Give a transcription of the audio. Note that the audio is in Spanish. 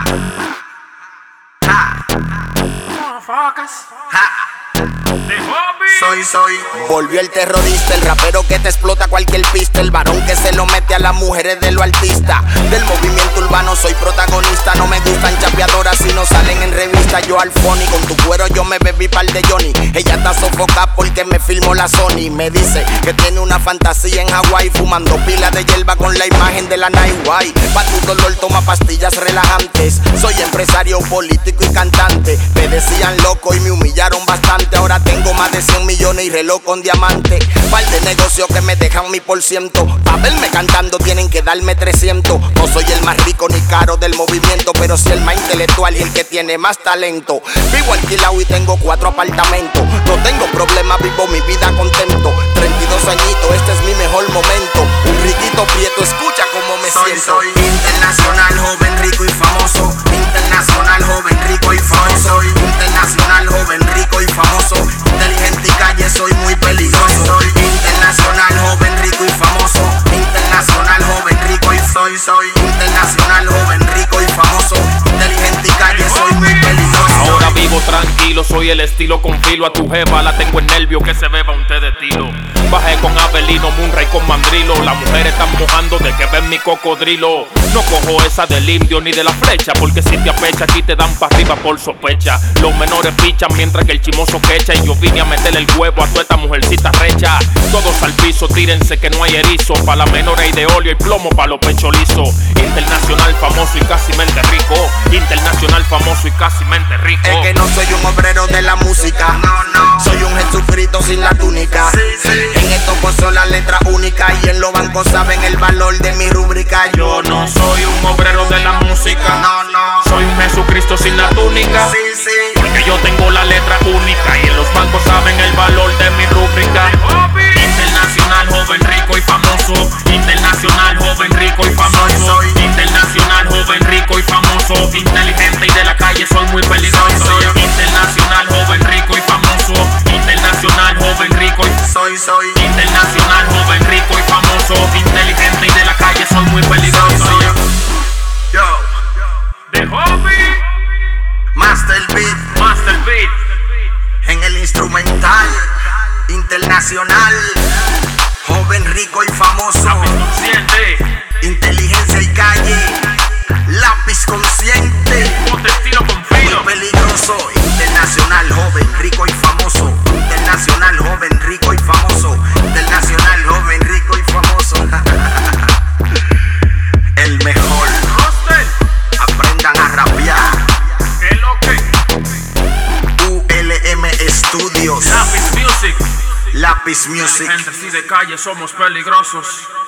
Soy Volvió el terrorista, el rapero que te explota cualquier pista, el varón que se lo mete a las mujeres de lo artista. Del movimiento urbano soy protagonista. No me gustan chapeadoras si no salen en revista. Yo al Fonny, con tu cuero yo me bebí par de Johnny. Ella está sofocada porque me filmó la Sony. Me dice que tiene una fantasía en Hawái, fumando pila de hierba con la imagen de la Nightway. Pa' tu dolor toma pastillas relajantes. Soy empresario, político y cantante. Me decían loco y me humillaron bastante. Ahora tengo más de 100 millones y reloj con diamante. Par de negocios que me dejan mi por ciento. Pa' verme cantando tienen que darme 300. No soy el más rico ni caro del movimiento, pero sí el más intelectual y el que tiene más talento. Vivo alquilado y tengo 4 apartamentos. No tengo problema, vivo mi vida contento. 32 añitos, este es mi mejor momento. Un riquito prieto, escucha cómo me siento. Soy internacional, joven, rico y famoso. Internacional, joven, rico y famoso. Soy internacional, joven, rico y famoso. Inteligente y calle, soy muy peligroso. Soy internacional, joven, rico y famoso. Internacional, joven, rico y soy internacional, joven, rico y famoso. Inteligente y calle, soy muy peligroso. Ahora vivo tranquilo, soy el estilo con filo. A tu jefa la tengo en nervio, que se beba un té de tilo. Bajé con Abelino, Munra y con Mandrilo. Las mujeres están mojando de que ven mi cocodrilo. No cojo esa del indio ni de la flecha, porque si te apecha aquí te dan pa' arriba por sospecha. Los menores pichan mientras que el chimoso quecha. Y yo vine a meterle el huevo a toda esta mujercita recha. Todos al piso, tírense que no hay erizo. Pa' la menor hay de óleo y plomo pa' los pechos lisos. Internacional famoso y casi mente rico. Internacional famoso y casi mente rico. Es que no soy un obrero de la música. No. Soy un Jesucristo sin la túnica. Sí. En esto puso la letra única y en los bancos saben el valor de mi rúbrica. Yo no soy un obrero de la música. No. Soy un Jesucristo sin la túnica. Sí. Porque yo tengo la letra única y en los bancos saben el valor de mi rúbrica. Internacional, joven, rico y famoso. Internacional, joven, rico y famoso. Internacional, joven, rico y famoso. Inteligente y de la calle, soy muy peligroso. Internacional, joven, rico y famoso. Internacional, joven, rico y soy internacional, joven, rico y famoso. Inteligente y de la calle, soy muy peligroso. Yo, The Hobby, Master Beat, en el instrumental internacional, joven, rico y famoso. Lápiz consciente, inteligencia y calle, lápiz consciente, ponte estilo con filo. muy peligroso. Internacional, joven, rico y famoso. Internacional, joven, rico y famoso. Internacional, joven, rico y famoso. El mejor. Aprendan a rapear. ¿Qué lo que? ULM Studios. Lápiz Music. Lápiz Music. Gente así de calle, somos peligrosos.